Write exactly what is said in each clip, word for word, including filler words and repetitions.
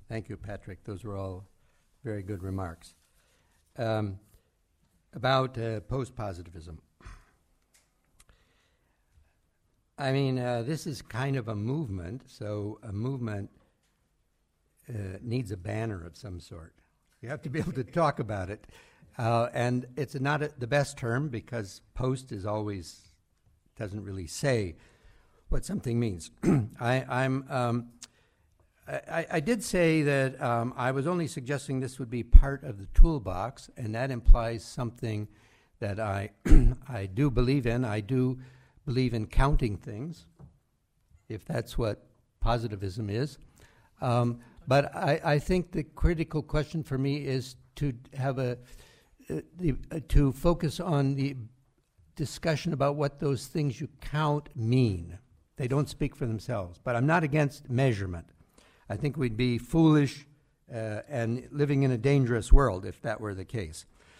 Thank you, Patrick. Those were all very good remarks. Um, about uh, post-positivism. I mean, uh, this is kind of a movement, so a movement uh, needs a banner of some sort. You have to be able to talk about it. Uh, and it's not a, the best term, because post is always, doesn't really say what something means. I, I'm, um, I, I did say that um, I was only suggesting this would be part of the toolbox, and that implies something that I, I do believe in. I do believe in counting things, if that's what positivism is. Um, but I, I think the critical question for me is to have a, uh, the, uh, to focus on the discussion about what those things you count mean. They don't speak for themselves, but I'm not against measurement. I think we'd be foolish uh, and living in a dangerous world if that were the case.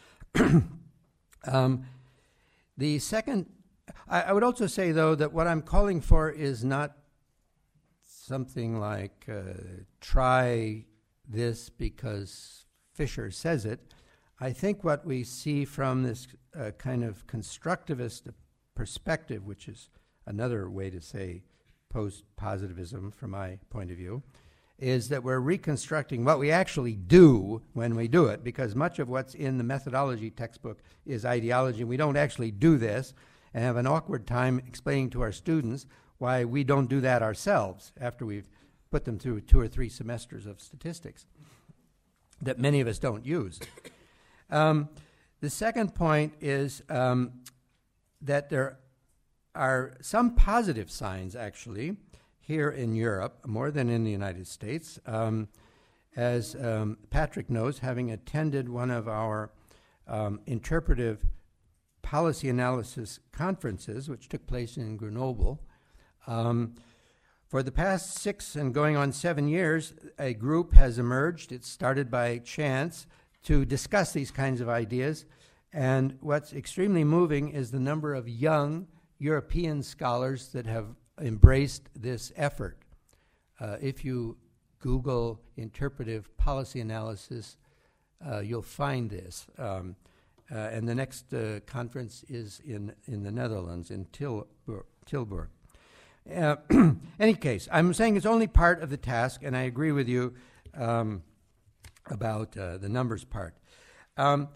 um, the second, I, I would also say, though, that what I'm calling for is not something like uh, try this because Fisher says it. I think what we see from this uh, kind of constructivist perspective, which is another way to say post-positivism from my point of view, is that we're reconstructing what we actually do when we do it, because much of what's in the methodology textbook is ideology. We don't actually do this and have an awkward time explaining to our students why we don't do that ourselves after we've put them through two or three semesters of statistics that many of us don't use. Um, the second point is um, that there are some positive signs, actually, here in Europe, more than in the United States. Um, as um, Patrick knows, having attended one of our um, interpretive policy analysis conferences, which took place in Grenoble, um, for the past six and going on seven years, a group has emerged. It started by chance to discuss these kinds of ideas. And what's extremely moving is the number of young European scholars that have embraced this effort. Uh, if you Google interpretive policy analysis, uh, you'll find this. Um, uh, and the next uh, conference is in, in the Netherlands, in Tilburg. Tilburg. Uh, any case, I'm saying it's only part of the task, and I agree with you um, about uh, the numbers part. Um,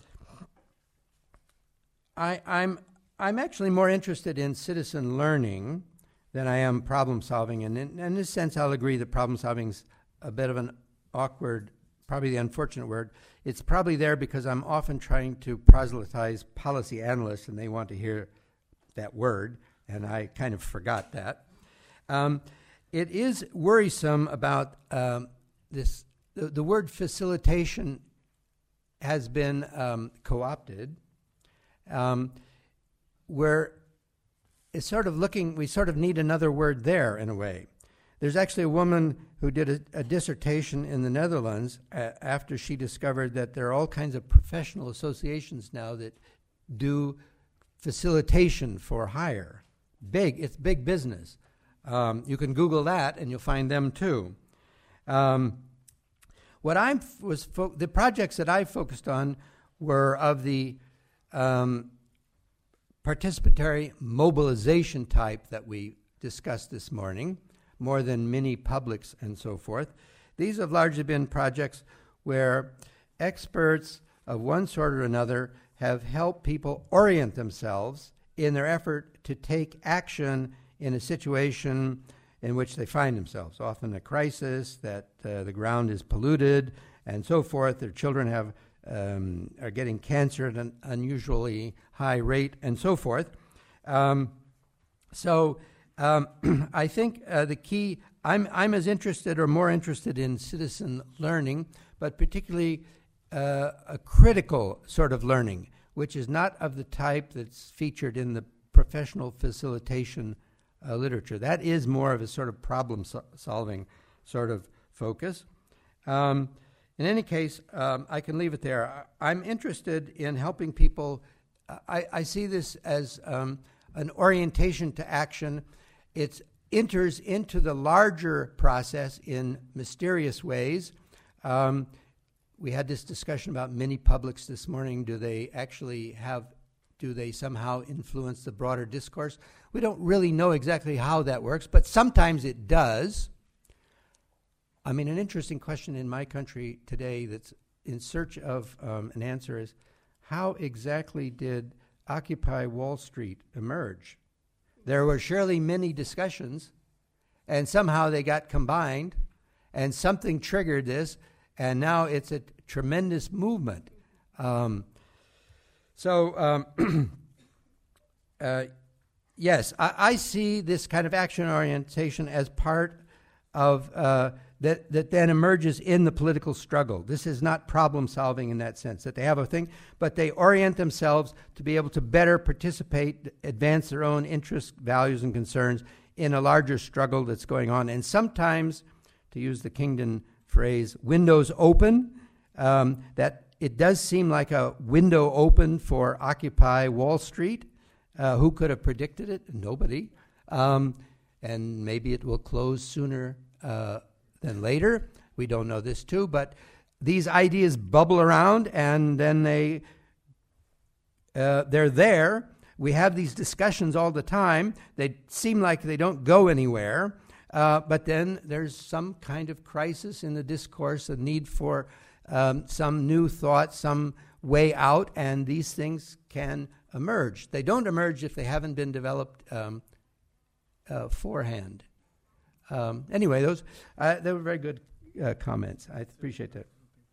I, I'm I'm actually more interested in citizen learning than I am problem solving, and in, in this sense, I'll agree that problem solving is a bit of an awkward, probably the unfortunate word. It's probably there because I'm often trying to proselytize policy analysts, and they want to hear that word, and I kind of forgot that. Um, it is worrisome about um, this. The, the word facilitation has been um, co-opted. Um, where it's sort of looking, we sort of need another word there in a way. There's actually a woman who did a, a dissertation in the Netherlands uh, after she discovered that there are all kinds of professional associations now that do facilitation for hire. Big, it's big business. Um, you can Google that and you'll find them too. Um, what I f- was, fo- the projects that I focused on were of the um, participatory mobilization type that we discussed this morning, more than mini publics and so forth. These have largely been projects where experts of one sort or another have helped people orient themselves in their effort to take action in a situation in which they find themselves, often a crisis, that uh, the ground is polluted and so forth. Their children have Um, are getting cancer at an unusually high rate, and so forth. Um, so um, I think uh, the key, I'm, I'm as interested or more interested in citizen learning, but particularly uh, a critical sort of learning, which is not of the type that's featured in the professional facilitation uh, literature. That is more of a sort of problem-solving sort of focus. Um, In any case, um, I can leave it there. I, I'm interested in helping people. Uh, I, I see this as um, an orientation to action. It enters into the larger process in mysterious ways, Um, we had this discussion about mini publics this morning. Do they actually have, do they somehow influence the broader discourse? We don't really know exactly how that works, but sometimes it does. I mean, an interesting question in my country today that's in search of um, an answer is, how exactly did Occupy Wall Street emerge? There were surely many discussions, and somehow they got combined, and something triggered this, and now it's a tremendous movement. Um, so, um, uh, yes, I, I see this kind of action orientation as part of uh, that that then emerges in the political struggle. This is not problem solving in that sense, that they have a thing, but they orient themselves to be able to better participate, advance their own interests, values, and concerns in a larger struggle that's going on. And sometimes, to use the Kingdon phrase, windows open, um, that it does seem like a window open for Occupy Wall Street. Uh, who could have predicted it? Nobody. Um, and maybe it will close sooner uh, than later. We don't know this too, but these ideas bubble around, and then they uh, they're there. We have these discussions all the time. They seem like they don't go anywhere, uh, but then there's some kind of crisis in the discourse, a need for um, some new thought, some way out, and these things can emerge. They don't emerge if they haven't been developed um, uh, forehand. Um, anyway, those uh, they were very good uh, comments. I appreciate that.